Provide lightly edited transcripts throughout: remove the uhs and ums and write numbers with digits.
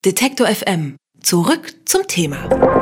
Detektor FM. Zurück zum Thema.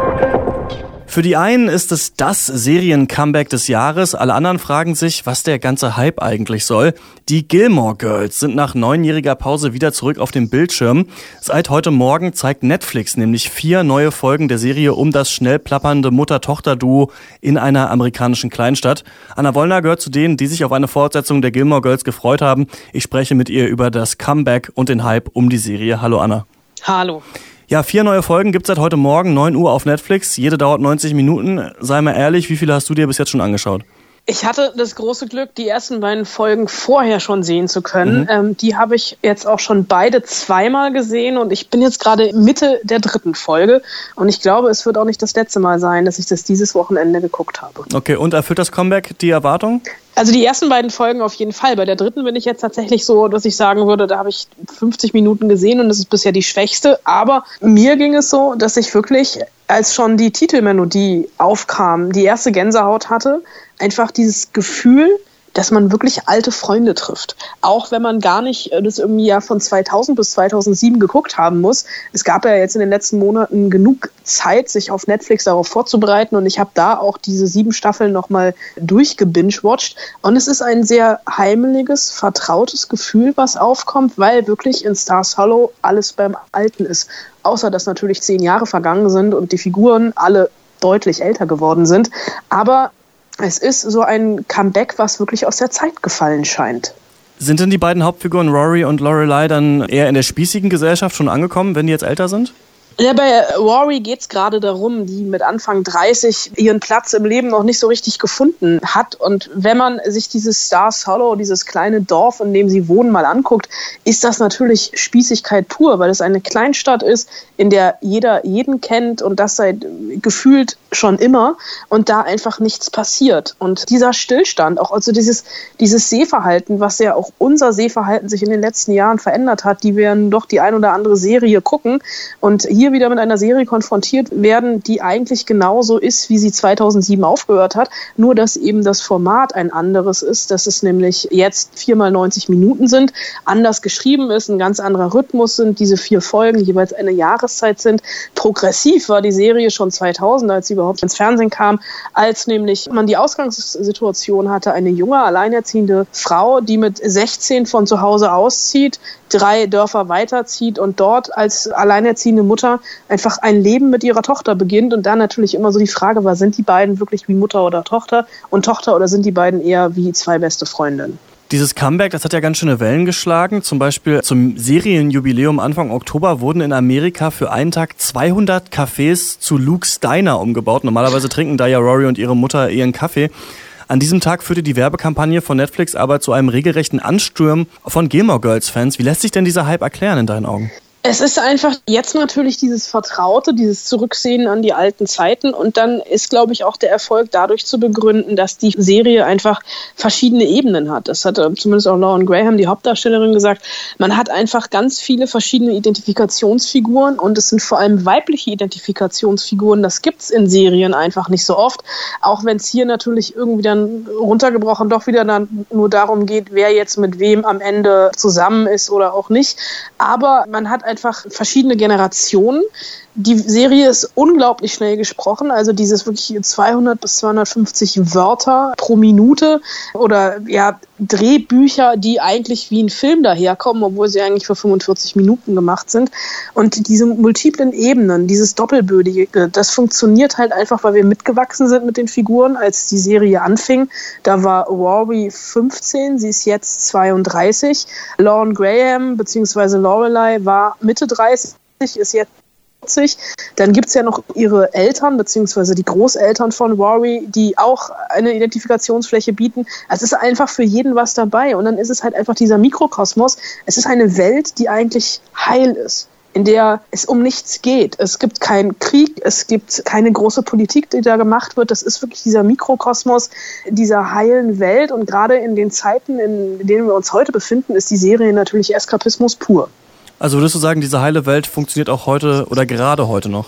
Für die einen ist es das Serien-Comeback des Jahres. Alle anderen fragen sich, was der ganze Hype eigentlich soll. Die Gilmore Girls sind nach 9-jähriger Pause wieder zurück auf dem Bildschirm. Seit heute Morgen zeigt Netflix nämlich 4 neue Folgen der Serie um das schnell plappernde Mutter-Tochter-Duo in einer amerikanischen Kleinstadt. Anna Wollner gehört zu denen, die sich auf eine Fortsetzung der Gilmore Girls gefreut haben. Ich spreche mit ihr über das Comeback und den Hype um die Serie. Hallo Anna. Hallo. Ja, 4 neue Folgen gibt's seit heute Morgen, 9 Uhr auf Netflix. Jede dauert 90 Minuten. Sei mal ehrlich, wie viele hast du dir bis jetzt schon angeschaut? Ich hatte das große Glück, die ersten beiden Folgen vorher schon sehen zu können. Die habe ich jetzt auch schon beide zweimal gesehen und ich bin jetzt gerade Mitte der 3. Folge und ich glaube, es wird auch nicht das letzte Mal sein, dass ich das dieses Wochenende geguckt habe. Okay, und erfüllt das Comeback die Erwartung? Also die ersten beiden Folgen auf jeden Fall. Bei der 3. bin ich jetzt tatsächlich so, dass ich sagen würde, da habe ich 50 Minuten gesehen und das ist bisher die schwächste. Aber mir ging es so, dass ich wirklich, als schon die Titelmelodie aufkam, die erste Gänsehaut hatte, einfach dieses Gefühl, dass man wirklich alte Freunde trifft. Auch wenn man gar nicht das irgendwie ja von 2000 bis 2007 geguckt haben muss. Es gab ja jetzt in den letzten Monaten genug Zeit, sich auf Netflix darauf vorzubereiten und ich habe da auch diese 7 Staffeln nochmal durchgebingewatcht und es ist ein sehr heimeliges, vertrautes Gefühl, was aufkommt, weil wirklich in Stars Hollow alles beim Alten ist. Außer, dass natürlich 10 Jahre vergangen sind und die Figuren alle deutlich älter geworden sind. Aber es ist so ein Comeback, was wirklich aus der Zeit gefallen scheint. Sind denn die beiden Hauptfiguren Rory und Lorelai dann eher in der spießigen Gesellschaft schon angekommen, wenn die jetzt älter sind? Ja, bei Rory geht es gerade darum, die mit Anfang 30 ihren Platz im Leben noch nicht so richtig gefunden hat. Und wenn man sich dieses Stars Hollow, dieses kleine Dorf, in dem sie wohnen, mal anguckt, ist das natürlich Spießigkeit pur, weil es eine Kleinstadt ist, in der jeder jeden kennt und das seit gefühlt schon immer und da einfach nichts passiert. Und dieser Stillstand, auch also dieses Sehverhalten, was ja auch unser Sehverhalten sich in den letzten Jahren verändert hat, die werden doch die ein oder andere Serie gucken und hier wieder mit einer Serie konfrontiert werden, die eigentlich genauso ist, wie sie 2007 aufgehört hat, nur dass eben das Format ein anderes ist, dass es nämlich jetzt 4 mal 90 Minuten sind, anders geschrieben ist, ein ganz anderer Rhythmus sind, diese 4 Folgen jeweils eine Jahreszeit sind. Progressiv war die Serie schon 2000, als sie überhaupt ins Fernsehen kam, als nämlich man die Ausgangssituation hatte, eine junge, alleinerziehende Frau, die mit 16 von zu Hause auszieht, 3 Dörfer weiterzieht und dort als alleinerziehende Mutter einfach ein Leben mit ihrer Tochter beginnt und dann natürlich immer so die Frage war, sind die beiden wirklich wie Mutter oder Tochter oder sind die beiden eher wie 2 beste Freundinnen? Dieses Comeback, das hat ja ganz schöne Wellen geschlagen. Zum Beispiel zum Serienjubiläum Anfang Oktober wurden in Amerika für einen Tag 200 Cafés zu Luke's Diner umgebaut. Normalerweise trinken da ja Rory und ihre Mutter ihren Kaffee. An diesem Tag führte die Werbekampagne von Netflix aber zu einem regelrechten Ansturm von Gilmore Girls-Fans. Wie lässt sich denn dieser Hype erklären in deinen Augen? Es ist einfach jetzt natürlich dieses Vertraute, dieses Zurücksehen an die alten Zeiten und dann ist, glaube ich, auch der Erfolg dadurch zu begründen, dass die Serie einfach verschiedene Ebenen hat. Das hat zumindest auch Lauren Graham, die Hauptdarstellerin, gesagt. Man hat einfach ganz viele verschiedene Identifikationsfiguren und es sind vor allem weibliche Identifikationsfiguren. Das gibt's in Serien einfach nicht so oft, auch wenn es hier natürlich irgendwie dann runtergebrochen doch wieder dann nur darum geht, wer jetzt mit wem am Ende zusammen ist oder auch nicht. Aber man hat einfach verschiedene Generationen. Die Serie ist unglaublich schnell gesprochen, also dieses wirklich 200 bis 250 Wörter pro Minute oder ja Drehbücher, die eigentlich wie ein Film daherkommen, obwohl sie eigentlich für 45 Minuten gemacht sind. Und diese multiplen Ebenen, dieses Doppelbödige, das funktioniert halt einfach, weil wir mitgewachsen sind mit den Figuren, als die Serie anfing. Da war Rory 15, sie ist jetzt 32. Lauren Graham bzw. Lorelai war Mitte 30, ist jetzt 40. Dann gibt es ja noch ihre Eltern bzw. die Großeltern von Rory, die auch eine Identifikationsfläche bieten. Es ist einfach für jeden was dabei und dann ist es halt einfach dieser Mikrokosmos. Es ist eine Welt, die eigentlich heil ist, in der es um nichts geht. Es gibt keinen Krieg, es gibt keine große Politik, die da gemacht wird. Das ist wirklich dieser Mikrokosmos dieser heilen Welt und gerade in den Zeiten, in denen wir uns heute befinden, ist die Serie natürlich Eskapismus pur. Also würdest du sagen, diese heile Welt funktioniert auch heute oder gerade heute noch?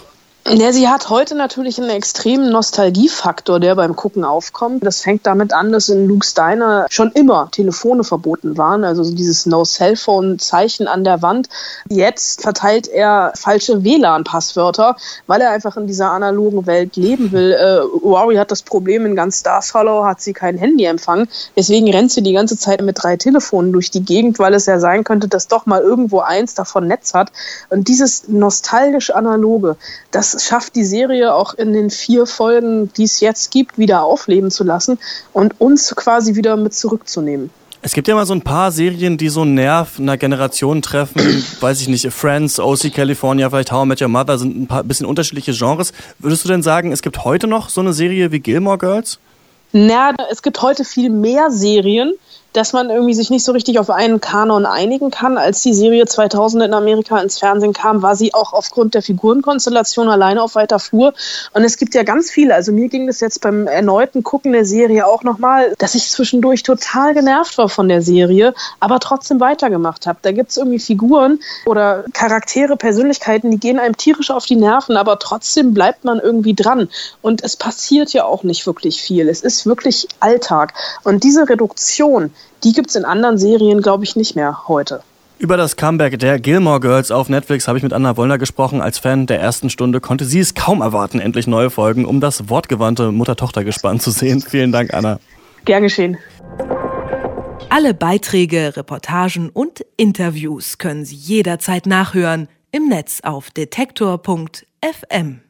Ja, sie hat heute natürlich einen extremen Nostalgiefaktor, der beim Gucken aufkommt. Das fängt damit an, dass in Luke's Diner schon immer Telefone verboten waren, also dieses No-Cellphone-Zeichen an der Wand. Jetzt verteilt er falsche WLAN-Passwörter, weil er einfach in dieser analogen Welt leben will. Rory hat das Problem, in ganz Stars Hollow hat sie kein Handyempfang. Deswegen rennt sie die ganze Zeit mit 3 Telefonen durch die Gegend, weil es ja sein könnte, dass doch mal irgendwo eins davon Netz hat. Und dieses nostalgisch-analoge, das schafft die Serie auch in den 4 Folgen, die es jetzt gibt, wieder aufleben zu lassen und uns quasi wieder mit zurückzunehmen. Es gibt ja mal so ein paar Serien, die so einen Nerv einer Generation treffen. Weiß ich nicht, Friends, OC California, vielleicht How I Met Your Mother, sind ein bisschen unterschiedliche Genres. Würdest du denn sagen, es gibt heute noch so eine Serie wie Gilmore Girls? Na, es gibt heute viel mehr Serien, dass man irgendwie sich nicht so richtig auf einen Kanon einigen kann. Als die Serie 2000 in Amerika ins Fernsehen kam, war sie auch aufgrund der Figurenkonstellation alleine auf weiter Flur. Und es gibt ja ganz viele, also mir ging das jetzt beim erneuten Gucken der Serie auch nochmal, dass ich zwischendurch total genervt war von der Serie, aber trotzdem weitergemacht habe. Da gibt es irgendwie Figuren oder Charaktere, Persönlichkeiten, die gehen einem tierisch auf die Nerven, aber trotzdem bleibt man irgendwie dran. Und es passiert ja auch nicht wirklich viel. Es ist wirklich Alltag. Und diese Reduktion, die gibt es in anderen Serien, glaube ich, nicht mehr heute. Über das Comeback der Gilmore Girls auf Netflix habe ich mit Anna Wollner gesprochen. Als Fan der ersten Stunde konnte sie es kaum erwarten, endlich neue Folgen, um das wortgewandte Mutter-Tochter-Gespann zu sehen. Vielen Dank, Anna. Gern geschehen. Alle Beiträge, Reportagen und Interviews können Sie jederzeit nachhören im Netz auf detektor.fm.